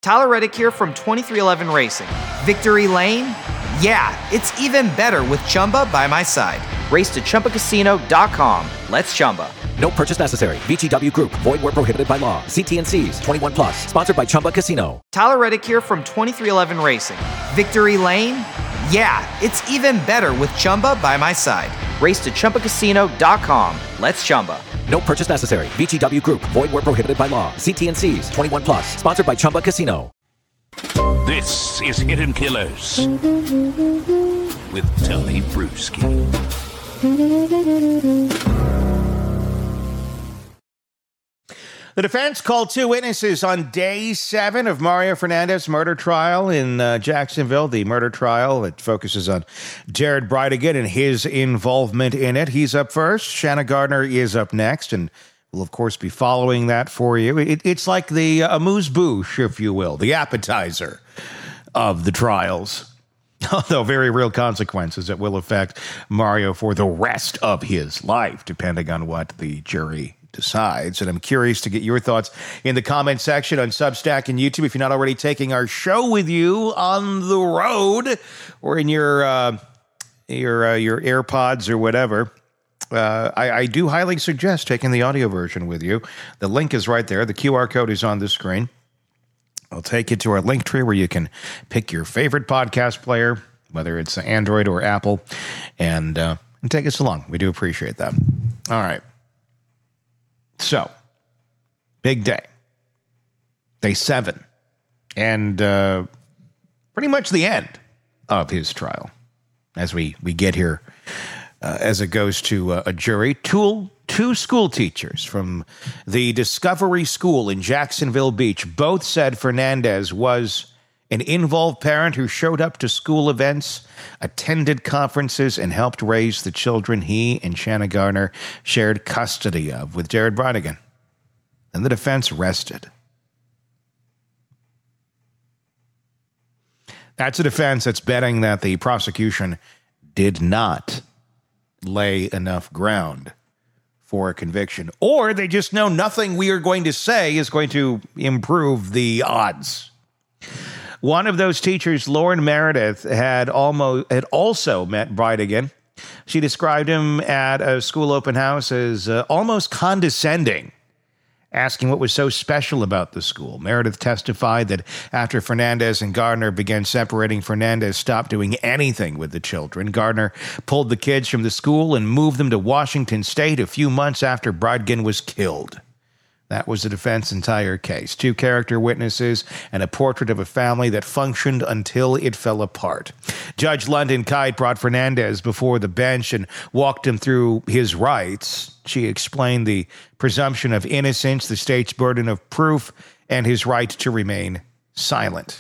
Tyler Reddick here from 2311 Racing. Victory Lane? Yeah, it's even better with Chumba by my side. Race to ChumbaCasino.com. Let's Chumba. No purchase necessary. VGW Group. Void where prohibited by law. See T&Cs. 21 plus. Sponsored by Chumba Casino. Tyler Reddick here from 2311 Racing. Victory Lane? Yeah, it's even better with Chumba by my side. Race to ChumbaCasino.com. Let's Chumba. No purchase necessary. VGW Group. Void where prohibited by law. See T&Cs. 21 plus. Sponsored by Chumba Casino. This is Hidden Killers with Tony Bruschi. The defense called two witnesses on day 7 of Mario Fernandez murder trial in Jacksonville. The murder trial that focuses on Jared Bridegan and his involvement in it. He's up first. Shanna Gardner is up next, and we'll, of course, be following that for you. It's like the amuse-bouche, if you will, the appetizer of the trials. Although very real consequences that will affect Mario for the rest of his life, depending on what the jury decides. And I'm curious to get your thoughts in the comment section on Substack and YouTube. If you're not already taking our show with you on the road or in your AirPods or whatever, I do highly suggest taking the audio version with you. The link is right there. The QR code is on the screen. I'll take you to our link tree where you can pick your favorite podcast player, whether it's Android or Apple, and take us along. We do appreciate that. All right. So, big day. Day 7. And pretty much the end of his trial as we get here, as it goes to a jury. Two school teachers from the Discovery School in Jacksonville Beach both said Fernandez was an involved parent who showed up to school events, attended conferences, and helped raise the children he and Shanna Gardner shared custody of with Jared Bridegan. And the defense rested. That's a defense that's betting that the prosecution did not lay enough ground for a conviction, or they just know nothing we are going to say is going to improve the odds. One of those teachers, Lauren Meredith, had also met Bridegan. She described him at a school open house as almost condescending, asking what was so special about the school. Meredith testified that after Fernandez and Gardner began separating, Fernandez stopped doing anything with the children. Gardner pulled the kids from the school and moved them to Washington State a few months after Bridegan was killed. That was the defense's entire case. 2 character witnesses and a portrait of a family that functioned until it fell apart. Judge London Kite brought Fernandez before the bench and walked him through his rights. She explained the presumption of innocence, the state's burden of proof, and his right to remain silent.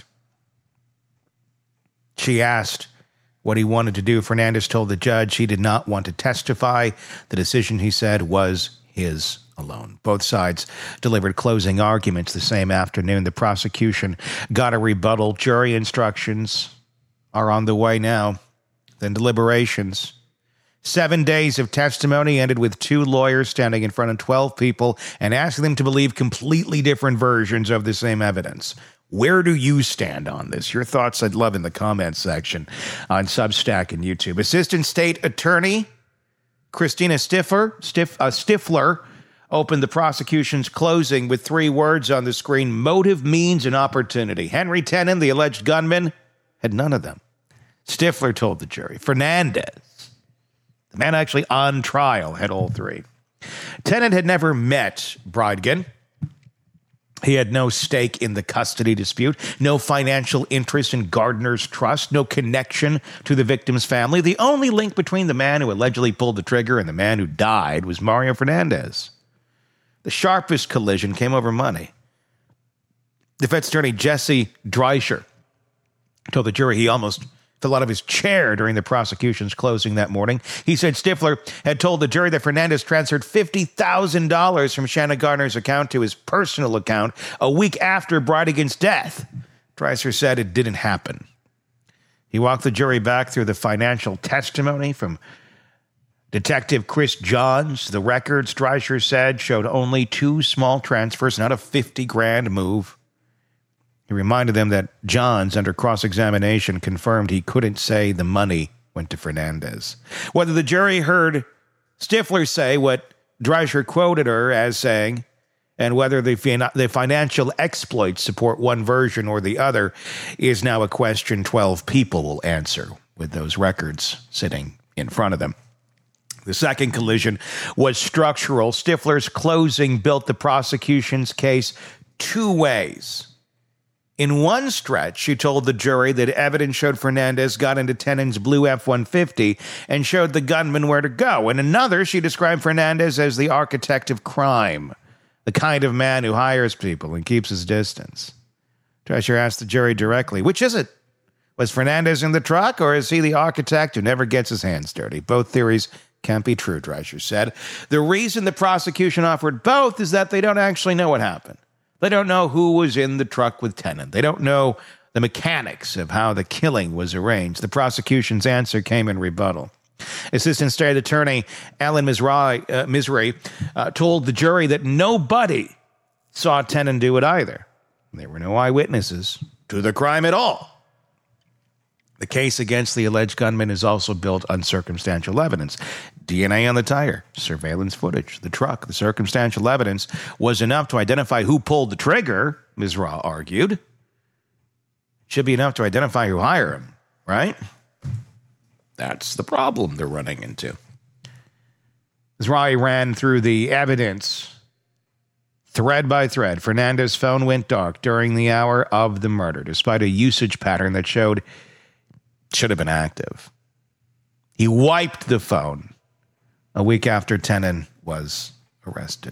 She asked what he wanted to do. Fernandez told the judge he did not want to testify. The decision, he said, was his alone. Both sides delivered closing arguments the same afternoon. The prosecution got a rebuttal. Jury instructions are on the way now. Then deliberations. 7 days of testimony ended with 2 lawyers standing in front of 12 people and asking them to believe completely different versions of the same evidence. Where do you stand on this? Your thoughts I'd love in the comments section on Substack and YouTube. Assistant State Attorney Christina Stifler opened the prosecution's closing with 3 words on the screen: motive, means, and opportunity. Henry Tenen, the alleged gunman, had none of them. Stifler told the jury Fernandez, the man actually on trial, had all 3. Tenen had never met Bridegan. He had no stake in the custody dispute, no financial interest in Gardner's trust, no connection to the victim's family. The only link between the man who allegedly pulled the trigger and the man who died was Mario Fernandez. The sharpest collision came over money. Defense attorney Jesse Dreischer told the jury he almost fell out of his chair during the prosecution's closing that morning. He said Stifler had told the jury that Fernandez transferred $50,000 from Shanna Gardner's account to his personal account a week after Bridegan's death. Dreischer said it didn't happen. He walked the jury back through the financial testimony from Detective Chris Johns. The records, Dreischer said, showed only 2 small transfers, not a $50,000 move. He reminded them that Johns, under cross-examination, confirmed he couldn't say the money went to Fernandez. Whether the jury heard Stifler say what Dreicher quoted her as saying, and whether the financial exploits support one version or the other, is now a question 12 people will answer with those records sitting in front of them. The second collision was structural. Stifler's closing built the prosecution's case two ways. In one stretch, she told the jury that evidence showed Fernandez got into Tennan's blue F-150 and showed the gunman where to go. In another, she described Fernandez as the architect of crime, the kind of man who hires people and keeps his distance. Dreicher asked the jury directly, which is it? Was Fernandez in the truck, or is he the architect who never gets his hands dirty? Both theories can't be true, Dreicher said. The reason the prosecution offered both is that they don't actually know what happened. They don't know who was in the truck with Tennant. They don't know the mechanics of how the killing was arranged. The prosecution's answer came in rebuttal. Assistant State Attorney Alan Misray told the jury that nobody saw Tennant do it either. There were no eyewitnesses to the crime at all. The case against the alleged gunman is also built on circumstantial evidence. DNA on the tire, surveillance footage, the truck. The circumstantial evidence was enough to identify who pulled the trigger, Ms. Ra argued. It should be enough to identify who hired him, right? That's the problem they're running into. Ms. Ra ran through the evidence thread by thread. Fernandez's phone went dark during the hour of the murder, despite a usage pattern that showed should have been active. He wiped the phone a week after Tennant was arrested.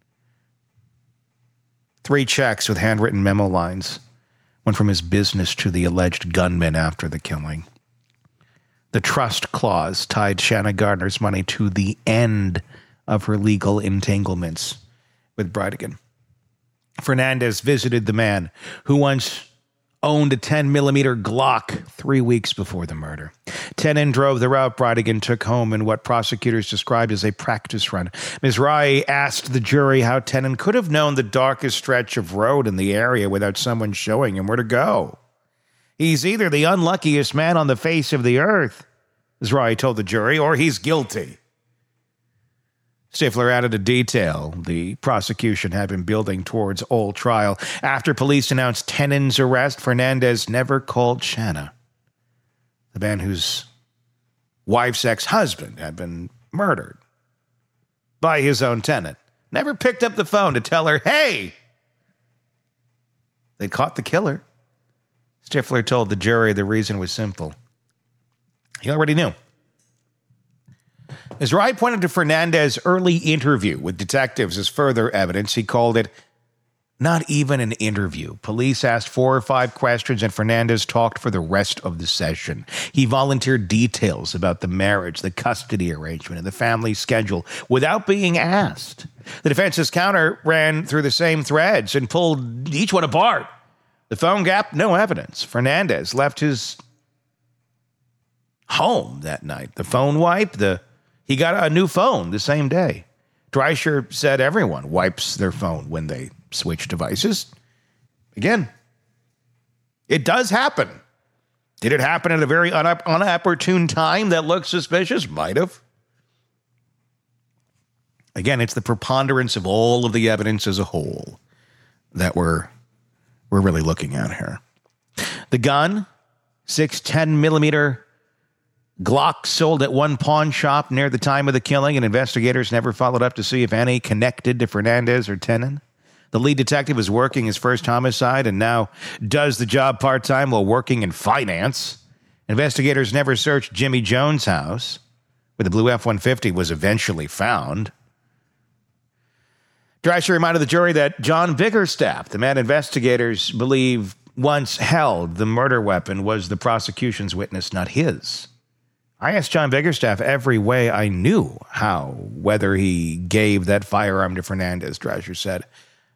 3 checks with handwritten memo lines went from his business to the alleged gunman after the killing. The trust clause tied Shanna Gardner's money to the end of her legal entanglements with Bridegan. Fernandez visited the man who once owned a 10mm Glock 3 weeks before the murder. Tennant drove the route Bridegan took home in what prosecutors described as a practice run. Ms. Rai asked the jury how Tennant could have known the darkest stretch of road in the area without someone showing him where to go. He's either the unluckiest man on the face of the earth, Ms. Rai told the jury, or he's guilty. Stifler added a detail the prosecution had been building towards all trial. After police announced Tennant's arrest, Fernandez never called Shanna, the man whose wife's ex-husband had been murdered by his own tenant. Never picked up the phone to tell her, hey, they caught the killer. Stifler told the jury the reason was simple. He already knew. As Wright pointed to Fernandez's early interview with detectives as further evidence, he called it not even an interview. Police asked 4 or 5 questions, and Fernandez talked for the rest of the session. He volunteered details about the marriage, the custody arrangement, and the family schedule without being asked. The defense's counter ran through the same threads and pulled each one apart. The phone gap, no evidence. Fernandez left his home that night. The phone wipe, he got a new phone the same day. Dreicher said everyone wipes their phone when they switch devices. Again, it does happen. Did it happen at a very unopportune time that looked suspicious? Might have. Again, it's the preponderance of all of the evidence as a whole that we're really looking at here. The gun, 6 10mm Glock sold at one pawn shop near the time of the killing, and investigators never followed up to see if any connected to Fernandez or Tennant. The lead detective was working his first homicide and now does the job part-time while working in finance. Investigators never searched Jimmy Jones' house, where the blue F-150 was eventually found. Dreicher reminded the jury that John Bickerstaff, the man investigators believe once held the murder weapon, was the prosecution's witness, not his. I asked John Bickerstaff every way I knew how, whether he gave that firearm to Fernandez, Dreicher said.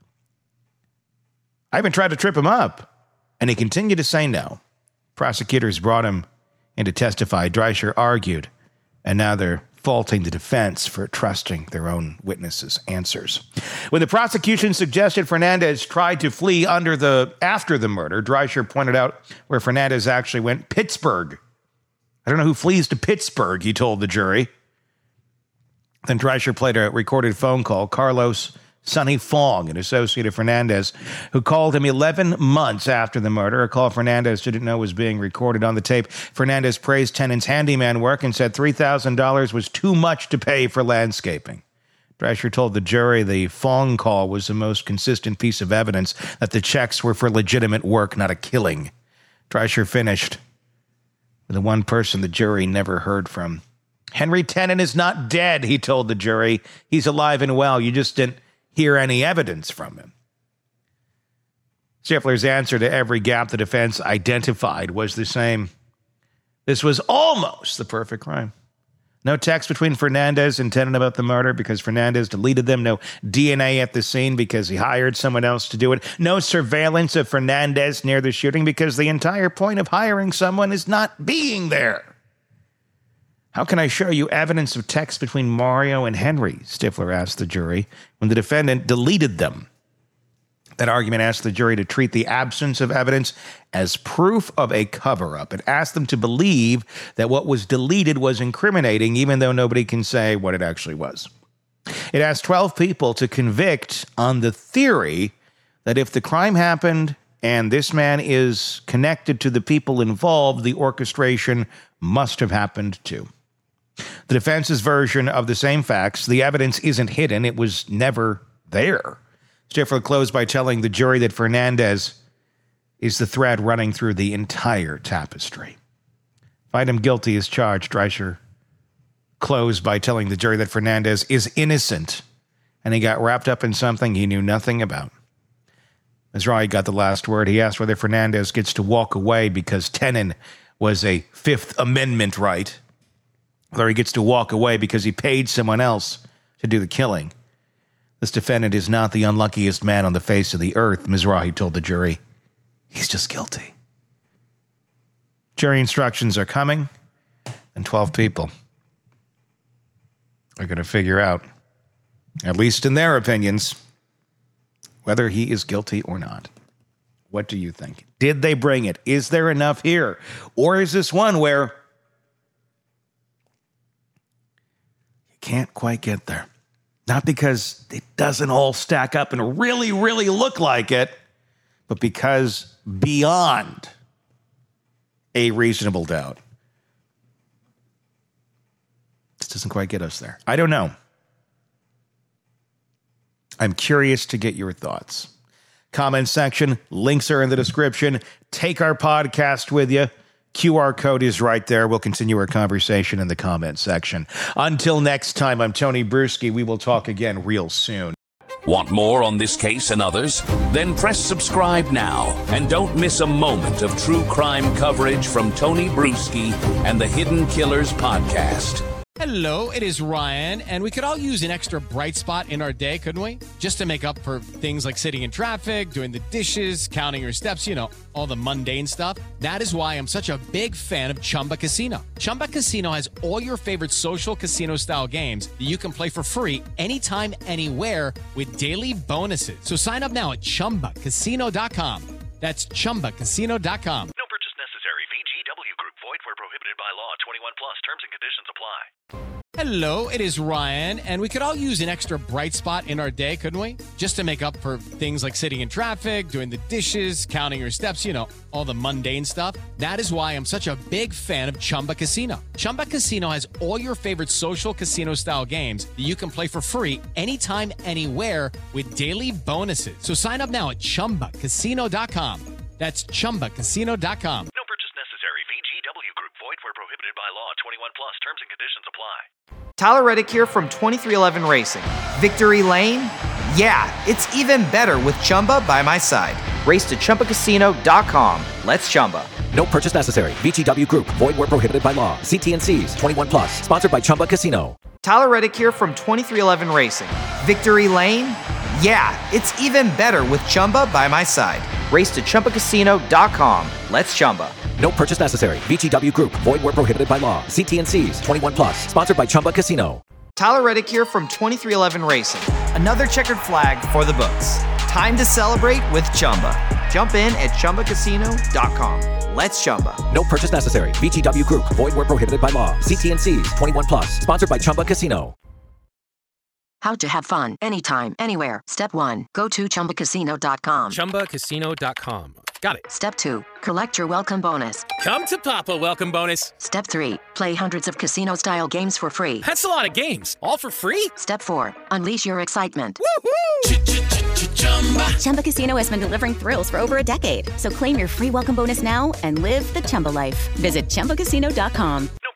I even tried to trip him up, and he continued to say no. Prosecutors brought him in to testify. Dreicher argued, and now they're faulting the defense for trusting their own witnesses' answers. When the prosecution suggested Fernandez tried to flee after the murder, Dreicher pointed out where Fernandez actually went: Pittsburgh. I don't know who flees to Pittsburgh, he told the jury. Then Dreicher played a recorded phone call. Carlos Sonny Fong, an associate of Fernandez, who called him 11 months after the murder, a call Fernandez didn't know was being recorded on the tape. Fernandez praised Tenon's handyman work and said $3,000 was too much to pay for landscaping. Dreicher told the jury the Fong call was the most consistent piece of evidence that the checks were for legitimate work, not a killing. Dreicher finished with the one person the jury never heard from. Henry Tenon is not dead, he told the jury. He's alive and well. You just didn't hear any evidence from him. Stifler's answer to every gap the defense identified was the same. This was almost the perfect crime. No text between Fernandez and Tenon about the murder because Fernandez deleted them. No DNA at the scene because he hired someone else to do it. No surveillance of Fernandez near the shooting because the entire point of hiring someone is not being there. How can I show you evidence of text between Mario and Henry? Stifler asked the jury when the defendant deleted them. That argument asked the jury to treat the absence of evidence as proof of a cover-up. It asked them to believe that what was deleted was incriminating, even though nobody can say what it actually was. It asked 12 people to convict on the theory that if the crime happened and this man is connected to the people involved, the orchestration must have happened too. The defense's version of the same facts, the evidence isn't hidden, it was never there. Stifler closed by telling the jury that Fernandez is the thread running through the entire tapestry. Find him guilty as charged. Dreicher closed by telling the jury that Fernandez is innocent and he got wrapped up in something he knew nothing about. Mizrahi got the last word. He asked whether Fernandez gets to walk away because Tenon was a Fifth Amendment right, whether he gets to walk away because he paid someone else to do the killing. This defendant is not the unluckiest man on the face of the earth, Mizrahi told the jury. He's just guilty. Jury instructions are coming, and 12 people are going to figure out, at least in their opinions, whether he is guilty or not. What do you think? Did they bring it? Is there enough here? Or is this one where you can't quite get there? Not because it doesn't all stack up and really, really look like it, but because beyond a reasonable doubt, this doesn't quite get us there. I don't know. I'm curious to get your thoughts. Comment section, links are in the description. Take our podcast with you. QR code is right there. We'll continue our conversation in the comment section. Until next time, I'm Tony Bruschi. We will talk again real soon. Want more on this case and others? Then press subscribe now and don't miss a moment of true crime coverage from Tony Bruschi and the Hidden Killers podcast. Hello, it is Ryan, and we could all use an extra bright spot in our day, couldn't we? Just to make up for things like sitting in traffic, doing the dishes, counting your steps, you know, all the mundane stuff. That is why I'm such a big fan of Chumba Casino. Chumba Casino has all your favorite social casino-style games that you can play for free anytime, anywhere with daily bonuses. So sign up now at ChumbaCasino.com. That's ChumbaCasino.com. No purchase necessary. VGW Group. Void where prohibited by law. 21 plus. Terms and conditions apply. Hello, it is Ryan, and we could all use an extra bright spot in our day, couldn't we? Just to make up for things like sitting in traffic, doing the dishes, counting your steps, you know, all the mundane stuff. That is why I'm such a big fan of Chumba Casino. Chumba Casino has all your favorite social casino-style games that you can play for free anytime, anywhere with daily bonuses. So sign up now at ChumbaCasino.com. That's ChumbaCasino.com. No purchase necessary. VGW Group. Void where prohibited by law. 21 plus. Terms and conditions apply. Tyler Reddick here from 2311 Racing. Victory Lane? Yeah, it's even better with Chumba by my side. Race to ChumbaCasino.com. Let's Chumba. No purchase necessary. VGW Group. Void where prohibited by law. See T&Cs. 21 plus. Sponsored by Chumba Casino. Tyler Reddick here from 2311 Racing. Victory Lane? Yeah, it's even better with Chumba by my side. Race to ChumbaCasino.com. Let's Chumba. No purchase necessary. VGW Group. Void where prohibited by law. See T&Cs. 21 plus. Sponsored by Chumba Casino. Tyler Reddick here from 2311 Racing. Another checkered flag for the books. Time to celebrate with Chumba. Jump in at ChumbaCasino.com. Let's Chumba. No purchase necessary. VGW Group. Void where prohibited by law. See T&Cs. 21 plus. Sponsored by Chumba Casino. How to have fun anytime, anywhere. Step 1. Go to ChumbaCasino.com. ChumbaCasino.com. Got it. Step 2. Collect your welcome bonus. Come to Papa welcome bonus. Step 3. Play hundreds of casino-style games for free. That's a lot of games. All for free? Step 4. Unleash your excitement. Woohoo! Chumba Casino has been delivering thrills for over a decade. So claim your free welcome bonus now and live the Chumba life. Visit ChumbaCasino.com.